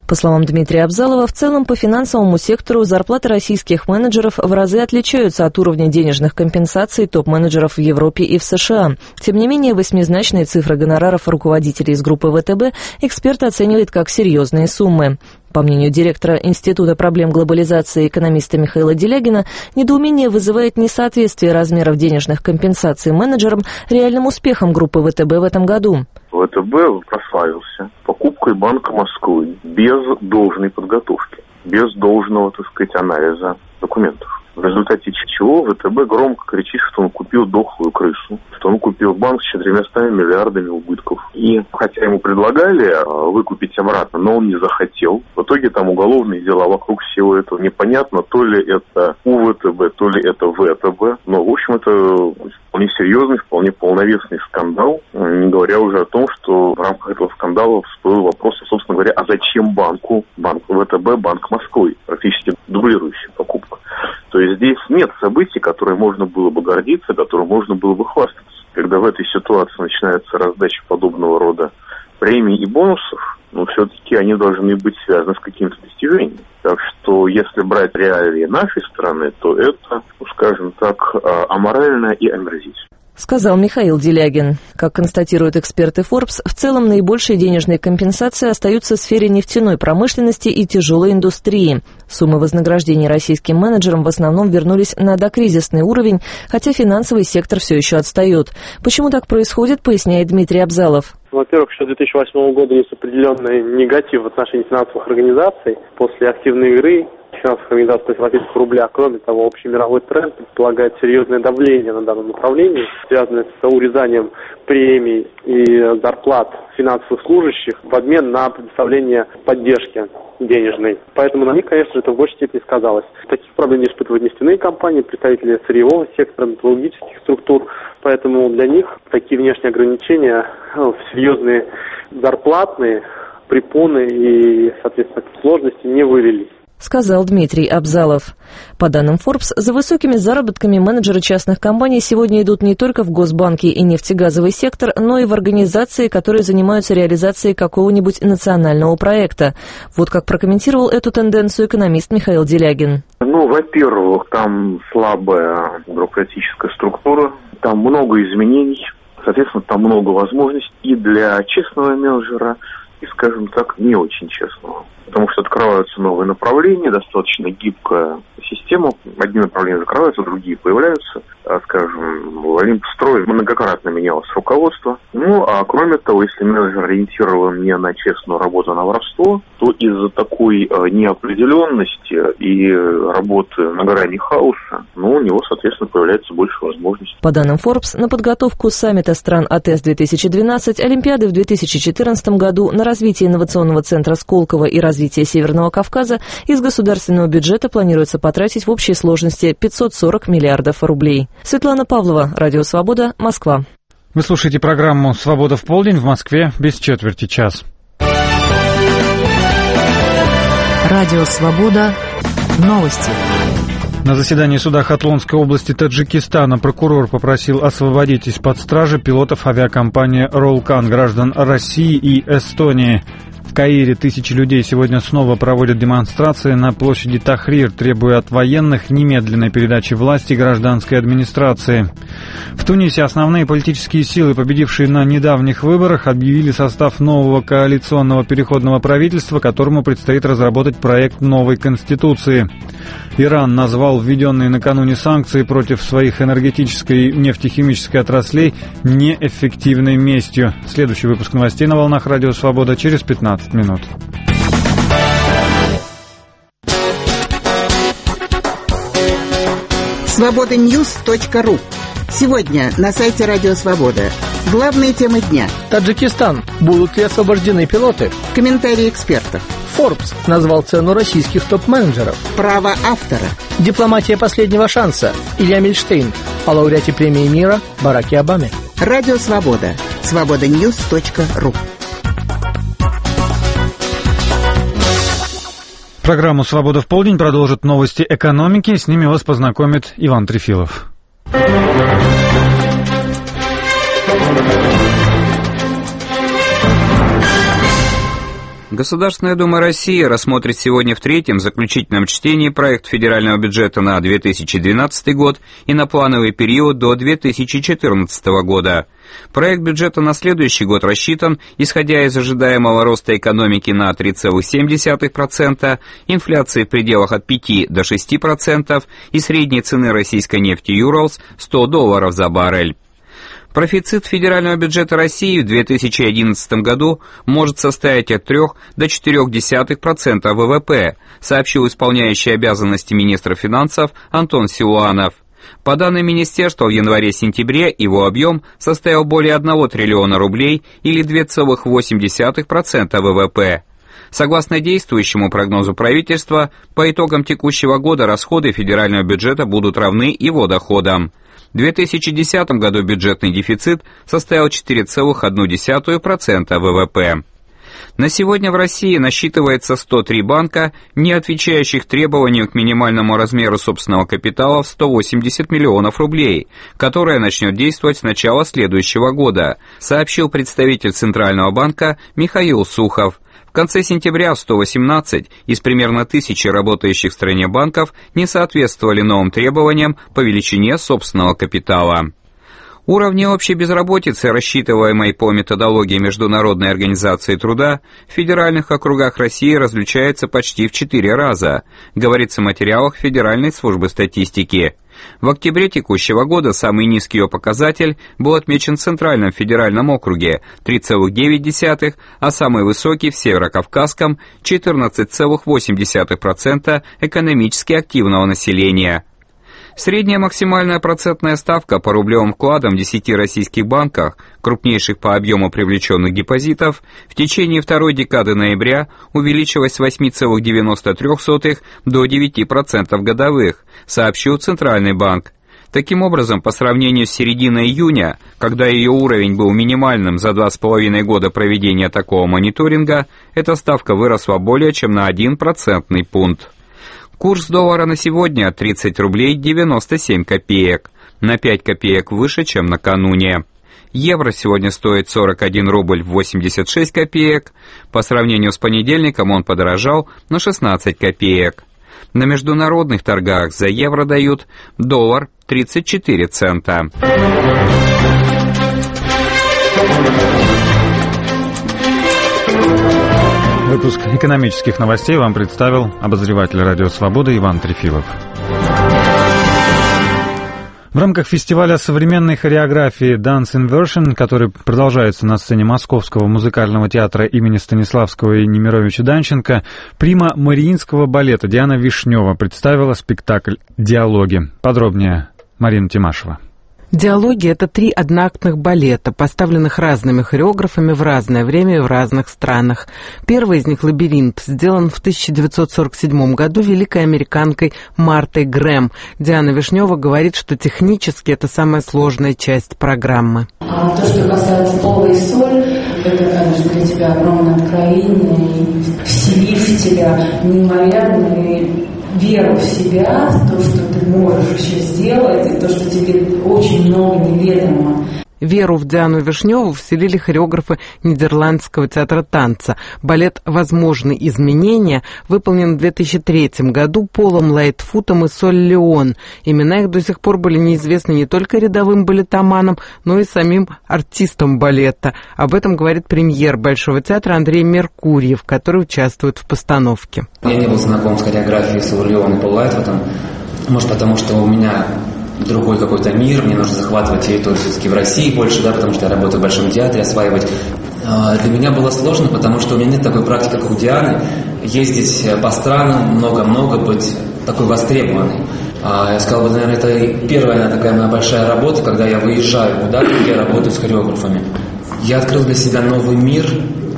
По словам Дмитрия Абзалова, в целом по финансовому сектору зарплаты российских менеджеров в разы отличаются от уровня денежных компенсаций топ-менеджеров в Европе и в США. Тем не менее, восьмизначные цифры гонораров руководителей из группы ВТБ эксперт оценивает как серьезные суммы. По мнению директора Института проблем глобализации экономиста Михаила Делягина, недоумение вызывает несоответствие размеров денежных компенсаций менеджерам реальным успехам группы ВТБ в этом году. ВТБ прославился покупкой Банка Москвы без должной подготовки, без должного, анализа документов. В результате чего ВТБ громко кричит, что он купил дохлую крысу, что он купил банк с 400 миллиардами убытков. И хотя ему предлагали выкупить обратно, но он не захотел. В итоге там уголовные дела вокруг всего этого. Непонятно, то ли это у ВТБ, то ли это ВТБ. Но, в общем, это вполне серьезный, вполне полновесный скандал. Не говоря уже о том, что в рамках этого скандала всплыл вопрос, собственно говоря, а зачем банку, банк ВТБ, Банк Москвы, практически дублирующая покупка. То есть здесь нет событий, которые можно было бы гордиться, которым можно было бы хвастаться. Когда в этой ситуации начинается раздача подобного рода премий и бонусов, все-таки они должны быть связаны с какими-то достижениями. Так что, если брать реалии нашей страны, то это, скажем так, аморально и омерзительно. Сказал Михаил Делягин. Как констатируют эксперты Forbes, в целом наибольшие денежные компенсации остаются в сфере нефтяной промышленности и тяжелой индустрии. Суммы вознаграждений российским менеджерам в основном вернулись на докризисный уровень, хотя финансовый сектор все еще отстает. Почему так происходит, поясняет Дмитрий Абзалов. Во-первых, еще с 2008 года есть определенный негатив в отношении финансовых организаций после активной игры финансовых организаций против российского рубля. Кроме того, общий мировой тренд предполагает серьезное давление на данном направлении, связанное с урезанием премий и зарплат финансовых служащих в обмен на предоставление поддержки денежной. Поэтому на них, конечно, это в большей степени сказалось. Таких проблем не испытывают нефтяные компании, представители сырьевого сектора, металлургических структур. Поэтому для них такие внешние ограничения, серьезные зарплатные препоны и, соответственно, сложности не вылились. Сказал Дмитрий Абзалов. По данным Forbes, за высокими заработками менеджеры частных компаний сегодня идут не только в госбанки и нефтегазовый сектор, но и в организации, которые занимаются реализацией какого-нибудь национального проекта. Вот как прокомментировал эту тенденцию экономист Михаил Делягин. Во-первых, там слабая бюрократическая структура, там много изменений, соответственно, там много возможностей и для честного менеджера, и, скажем так, не очень честного. Потому что открываются новые направления, достаточно гибкая система. Одни направления закрываются, другие появляются. Скажем, в Олимпстрое многократно менялось руководство. А кроме того, если менеджер ориентирован не на честную работу, а на воровство, то из-за такой неопределенности и работы на грани хаоса, у него, соответственно, появляется больше возможностей. По данным Forbes, на подготовку саммита стран АТЭС-2012, Олимпиады в 2014 году, на развитие инновационного центра Сколково и развитие Северного Кавказа из государственного бюджета планируется потратить в общей сложности 540 миллиардов рублей. Светлана Павлова, Радио Свобода, Москва. Вы слушаете программу «Свобода в полдень» в Москве без четверти час. Радио Свобода. Новости. На заседании суда Хатлонской области Таджикистана прокурор попросил освободить из-под стражи пилотов авиакомпании «Роллкан», граждан России и Эстонии. В Каире тысячи людей сегодня снова проводят демонстрации на площади Тахрир, требуя от военных немедленной передачи власти гражданской администрации. В Тунисе основные политические силы, победившие на недавних выборах, объявили состав нового коалиционного переходного правительства, которому предстоит разработать проект новой конституции. Иран назвал введенные накануне санкции против своих энергетической и нефтехимической отраслей неэффективной местью. Следующий выпуск новостей на волнах Радио Свобода через 15 минут. Свободаньюз.ру. Сегодня на сайте Радио Свобода. Главные темы дня. Таджикистан. Будут ли освобождены пилоты? Комментарии экспертов. Forbes назвал цену российских топ-менеджеров. Право автора. Дипломатия последнего шанса. Илья Мильштейн. О лауреате премии мира Бараке Обаме. Радио Свобода. Свободаньюз.ру. Программу «Свобода в полдень» продолжат новости экономики. С ними вас познакомит Иван Трефилов. Государственная Дума России рассмотрит сегодня в третьем заключительном чтении проект федерального бюджета на 2012 год и на плановый период до 2014 года. Проект бюджета на следующий год рассчитан, исходя из ожидаемого роста экономики на 3,7%, инфляции в пределах от 5 до 6% и средней цены российской нефти Urals $100 за баррель. Профицит федерального бюджета России в 2011 году может составить от 3 до 0,4% ВВП, сообщил исполняющий обязанности министра финансов Антон Силуанов. По данным министерства, в январе-сентябре его объем составил более 1 триллиона рублей или 2,8% ВВП. Согласно действующему прогнозу правительства, по итогам текущего года расходы федерального бюджета будут равны его доходам. В 2010 году бюджетный дефицит составил 4,1% ВВП. На сегодня в России насчитывается 103 банка, не отвечающих требованиям к минимальному размеру собственного капитала в 180 миллионов рублей, которое начнет действовать с начала следующего года, сообщил представитель Центрального банка Михаил Сухов. В конце сентября 118 из примерно 1000 работающих в стране банков не соответствовали новым требованиям по величине собственного капитала. Уровни общей безработицы, рассчитываемой по методологии Международной организации труда, в федеральных округах России различаются почти в 4 раза, говорится в материалах Федеральной службы статистики. В октябре текущего года самый низкий ее показатель был отмечен в Центральном федеральном округе 3,9, а самый высокий в Северокавказском 14,8% экономически активного населения. Средняя максимальная процентная ставка по рублевым вкладам в 10 российских банках, крупнейших по объему привлеченных депозитов, в течение второй декады ноября увеличилась с 8,93 до 9% годовых, сообщил Центральный банк. Таким образом, по сравнению с серединой июня, когда ее уровень был минимальным за 2,5 года проведения такого мониторинга, эта ставка выросла более чем на 1 процентный пункт. Курс доллара на сегодня 30 рублей 97 копеек, на 5 копеек выше, чем накануне. Евро сегодня стоит 41 рубль 86 копеек, по сравнению с понедельником он подорожал на 16 копеек. На международных торгах за евро дают доллар 34 цента. Выпуск экономических новостей вам представил обозреватель «Радио Свобода» Иван Трефилов. В рамках фестиваля современной хореографии Dance Inversion, который продолжается на сцене Московского музыкального театра имени Станиславского и Немировича Данченко, прима Мариинского балета Диана Вишнева представила спектакль «Диалоги». Подробнее Марина Тимашева. «Диалоги» — это 3 одноактных балета, поставленных разными хореографами в разное время и в разных странах. Первый из них «Лабиринт» сделан в 1947 году великой американкой Мартой Грэм. Диана Вишнева говорит, что технически это самая сложная часть программы. А то, что касается пола и соль, это, конечно, для тебя огромное откровение, вселив в тебя неимоверную веру в себя, в то, что ты можешь еще сделать, и то, что тебе очень много неведомо. Веру в Диану Вишневу вселили хореографы Нидерландского театра танца. Балет «Возможны изменения» выполнен в 2003 году Полом Лайтфутом и Соль Леон. Имена их до сих пор были неизвестны не только рядовым балетоманам, но и самим артистам балета. Об этом говорит премьер Большого театра Андрей Меркурьев, который участвует в постановке. Я не был знаком с хореографией Соль Леон и Пол Лайтфутом. Может, потому что у меня другой какой-то мир, мне нужно захватывать территорию все-таки в России больше, да, потому что я работаю в Большом театре, осваивать. Для меня было сложно, потому что у меня нет такой практики, как у Дианы, ездить по странам, много-много, быть такой востребованной. Я сказал бы, наверное, это первая такая моя большая работа, когда я выезжаю куда-то, я работаю с хореографами. Я открыл для себя новый мир,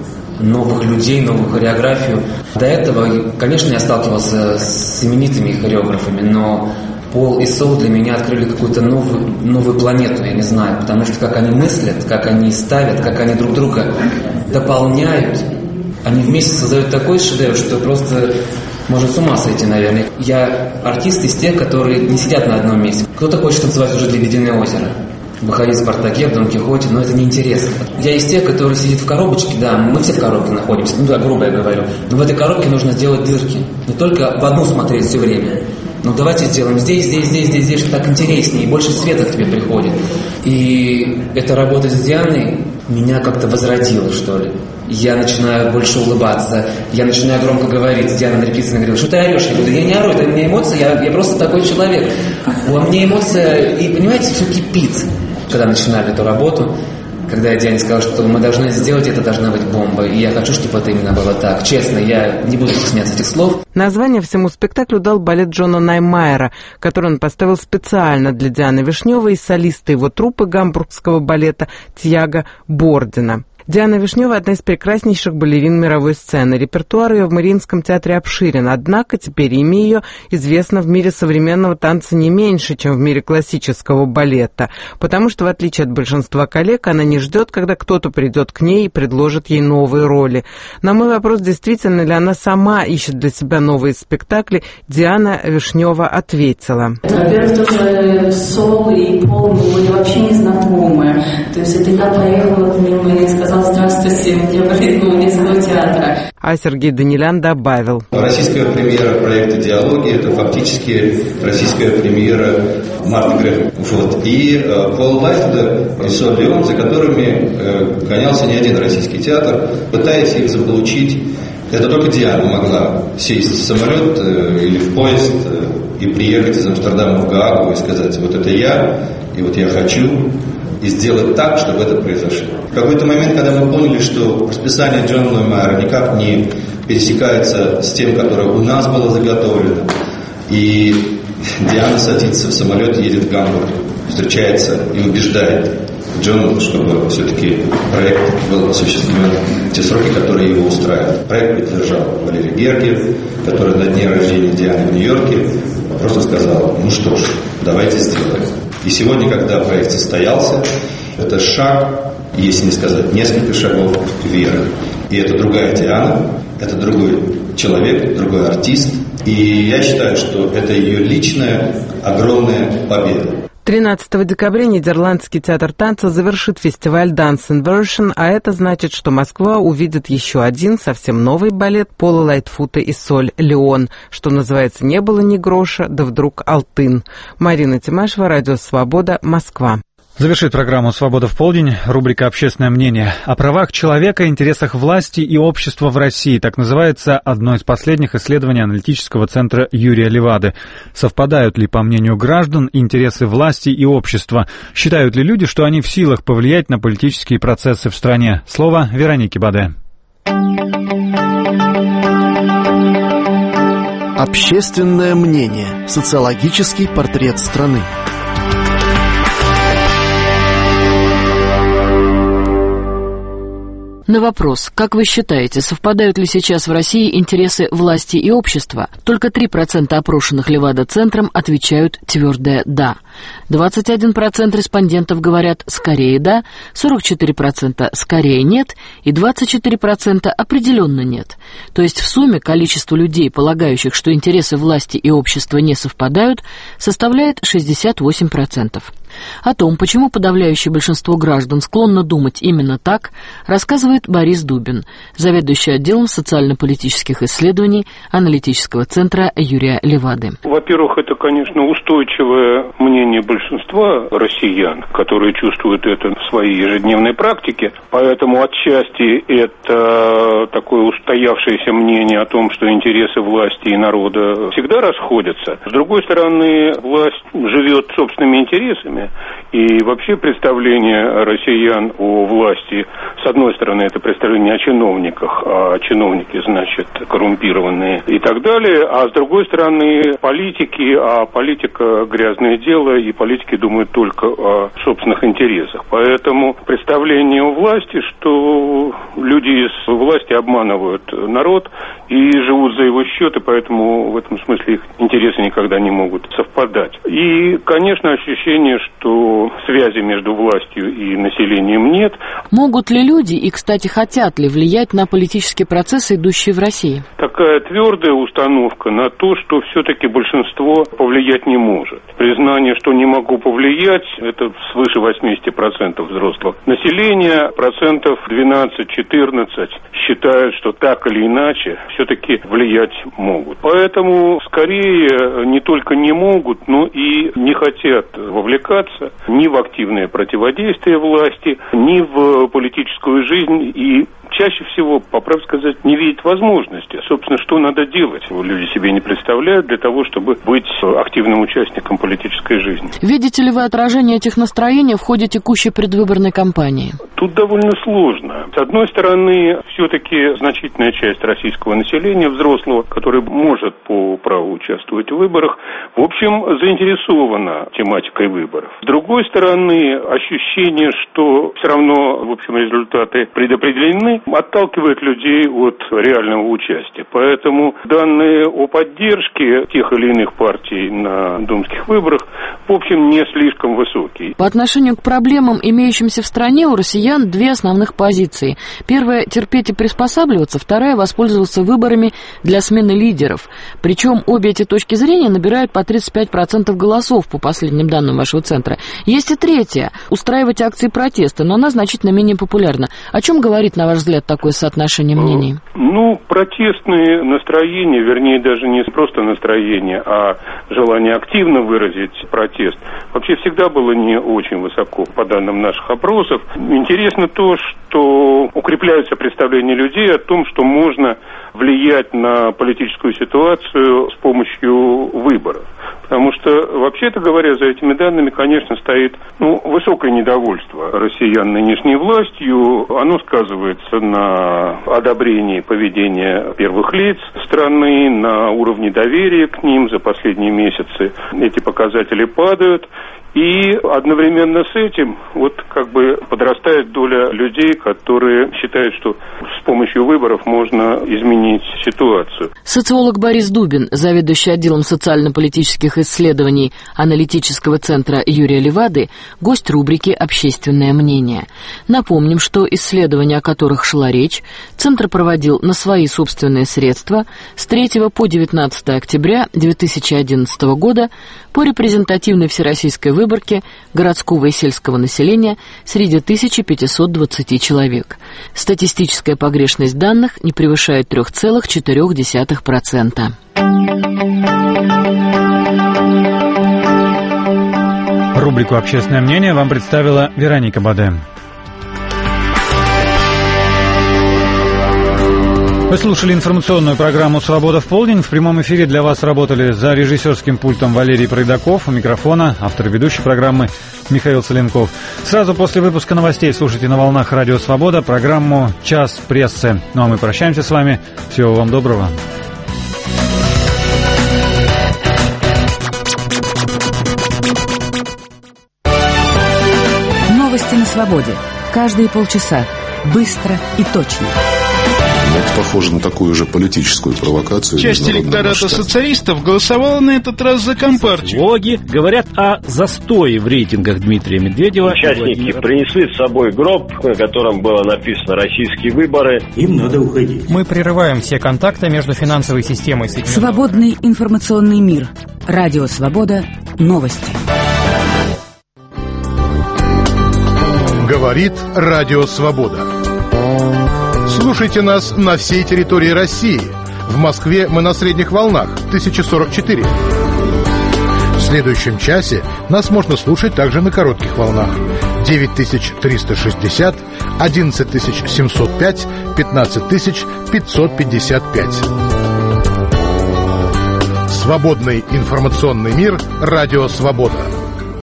новых людей, новую хореографию. До этого, конечно, я сталкивался с именитыми хореографами, но Пол и Сол для меня открыли какую-то новую планету, я не знаю, потому что как они мыслят, как они ставят, как они друг друга дополняют, они вместе создают такой шедевр, что просто можно с ума сойти, наверное. Я артист из тех, которые не сидят на одном месте. Кто-то хочет танцевать уже для «Ледяное озеро», выходить в «Спартаке», в «Дон Кихоте», но это неинтересно. Я из тех, которые сидят в коробочке, да, мы все в коробке находимся, ну, так грубо я говорю, но в этой коробке нужно сделать дырки, не только в одну смотреть все время. Ну, давайте сделаем здесь, что так интереснее, и больше света к тебе приходит. И эта работа с Дианой меня как-то возродила, что ли. Я начинаю больше улыбаться, я начинаю громко говорить. Диана Репицына говорила: что ты орешь? Я говорю: я не ору, это у меня эмоции, я просто такой человек. У меня эмоция, и понимаете, все кипит. Когда начинали эту работу, когда я Диане сказал, что мы должны сделать, это должна быть бомба. И я хочу, чтобы это именно было так. Честно, я не буду стесняться этих слов. Название всему спектаклю дал балет Джона Наймайера, который он поставил специально для Дианы Вишневой и солиста его труппы гамбургского балета Тьяго Бордина. Диана Вишнева – одна из прекраснейших балерин мировой сцены. Репертуар ее в Мариинском театре обширен, однако теперь имя ее известно в мире современного танца не меньше, чем в мире классического балета, потому что, в отличие от большинства коллег, она не ждет, когда кто-то придет к ней и предложит ей новые роли. На мой вопрос, действительно ли она сама ищет для себя новые спектакли, Диана Вишнева ответила. Во-первых, тоже Сол и Пол были вообще не знакомы. То есть это я проехала мимо и сказала: здравствуйте, я балерина Мариинского театра. А Сергей Данилян добавил: российская премьера проекта «Диалоги» — это фактически российская премьера Марты Греф. Вот. И Пол Лайтфуда и Соль Леон, за которыми гонялся не один российский театр, пытаясь их заполучить. Это только Диана могла сесть в самолет или в поезд и приехать из Амстердама в Гаагу и сказать: вот это я, и вот я хочу, и сделать так, чтобы это произошло. В какой-то момент, когда мы поняли, что расписание Джона Ноймайера никак не пересекается с тем, которое у нас было заготовлено, и Диана садится в самолет, едет в Гамбург, встречается и убеждает Джона, чтобы все-таки проект был осуществлен в те сроки, которые его устраивают. Проект поддержал Валерий Гергиев, который на дне рождения Дианы в Нью-Йорке просто сказал: ну что ж, давайте сделаем. И сегодня, когда проект состоялся, это шаг, если не сказать несколько шагов вверх. И это другая Диана, это другой человек, другой артист. И я считаю, что это ее личная огромная победа. 13 декабря Нидерландский театр танца завершит фестиваль Dance Inversion, а это значит, что Москва увидит еще один совсем новый балет Пола Лайтфута и Соль Леон, что называется «Не было ни гроша, да вдруг алтын». Марина Тимашева, Радио Свобода, Москва. Завершит программу «Свобода в полдень» рубрика «Общественное мнение». О правах человека, интересах власти и общества в России. Так называется одно из последних исследований аналитического центра Юрия Левады. Совпадают ли, по мнению граждан, интересы власти и общества? Считают ли люди, что они в силах повлиять на политические процессы в стране? Слово Вероники Баде. Общественное мнение. Социологический портрет страны. На вопрос, как вы считаете, совпадают ли сейчас в России интересы власти и общества, только 3% опрошенных Левада-центром отвечают твердое «да». 21% респондентов говорят «скорее да», 44% «скорее нет» и 24% «определенно нет». То есть в сумме количество людей, полагающих, что интересы власти и общества не совпадают, составляет 68%. О том, почему подавляющее большинство граждан склонно думать именно так, рассказывает Борис Дубин, заведующий отделом социально-политических исследований аналитического центра Юрия Левады. Во-первых, это, конечно, устойчивое мнение большинства россиян, которые чувствуют это в своей ежедневной практике. Поэтому отчасти это такое устоявшееся мнение о том, что интересы власти и народа всегда расходятся. С другой стороны, власть живет собственными интересами. И вообще представление россиян о власти, с одной стороны, это представление о чиновниках, а чиновники, значит, коррумпированные и так далее, а с другой стороны, политики, а политика грязное дело, и политики думают только о собственных интересах. Поэтому представление о власти, что люди из власти обманывают народ и живут за его счет, и поэтому в этом смысле их интересы никогда не могут совпадать. И, конечно, ощущение, что что связи между властью и населением нет. Могут ли люди, и, кстати, хотят ли влиять на политические процессы, идущие в России? Такая твердая установка на то, что все-таки большинство повлиять не может. Признание, что не могу повлиять, это свыше 80% взрослого населения, 12-14% считают, что так или иначе все-таки влиять могут. Поэтому скорее не только не могут, но и не хотят вовлекаться ни в активное противодействие власти, ни в политическую жизнь и чаще всего, по правде сказать, не видят возможности. Собственно, что надо делать? Люди себе не представляют для того, чтобы быть активным участником политической жизни. Видите ли вы отражение этих настроений в ходе текущей предвыборной кампании? Тут довольно сложно. С одной стороны, все-таки значительная часть российского населения, взрослого, который может по праву участвовать в выборах, в общем, заинтересована тематикой выборов. С другой стороны, ощущение, что все равно, в общем, результаты предопределены, отталкивает людей от реального участия. Поэтому данные о поддержке тех или иных партий на думских выборах, в общем, не слишком высокие. По отношению к проблемам, имеющимся в стране, у россиян две основных позиции. Первая – терпеть и приспосабливаться, вторая – воспользоваться выборами для смены лидеров. Причем обе эти точки зрения набирают по 35% голосов, по последним данным вашего центра. Есть и третья – устраивать акции протеста, но она значительно менее популярна. О чем говорит, на ваш взгляд, такое соотношение мнений? Протестные настроения, вернее, даже не просто настроение, а желание активно выразить протест, вообще всегда было не очень высоко, по данным наших опросов. Интересно то, что укрепляются представления людей о том, что можно влиять на политическую ситуацию с помощью выборов. Потому что, вообще-то говоря, за этими данными, конечно, стоит высокое недовольство россиян нынешней властью. Оно сказывается на одобрении поведения первых лиц страны, на уровне доверия к ним. За последние месяцы эти показатели падают. И одновременно с этим подрастает доля людей, которые считают, что с помощью выборов можно изменить ситуацию. Социолог Борис Дубин, заведующий отделом социально-политических исследований аналитического центра Юрия Левады, гость рубрики «Общественное мнение». Напомним, что исследования, о которых шла речь, Центр проводил на свои собственные средства с 3 по 19 октября 2011 года по репрезентативной всероссийской выборке городского и сельского населения среди 1520 человек. Статистическая погрешность данных не превышает 3,4%. Рубрику «Общественное мнение» вам представила Вероника Баде. Вы слушали информационную программу «Свобода в полдень». В прямом эфире для вас работали за режиссерским пультом Валерий Пройдаков, у микрофона автор и ведущий программы Михаил Соленков. Сразу после выпуска новостей слушайте на волнах Радио Свобода программу «Час прессы». Ну а мы прощаемся с вами. Всего вам доброго. Новости на свободе. Каждые полчаса. Быстро и точно. Это похоже на такую же политическую провокацию. Часть электората социалистов голосовала на этот раз за Компартию. Логи говорят о застое в рейтингах Дмитрия Медведева. Участники принесли с собой гроб, на котором было написано «Российские выборы». Им надо уходить. Мы прерываем все контакты между финансовой системой Соединенных. Свободный информационный мир. Радио Свобода. Новости. Говорит Радио Свобода. Слушайте нас на всей территории России. В Москве мы на средних волнах 1044. В следующем часе нас можно слушать также на коротких волнах 9360, 11705, 15555. Свободный информационный мир. Радио Свобода.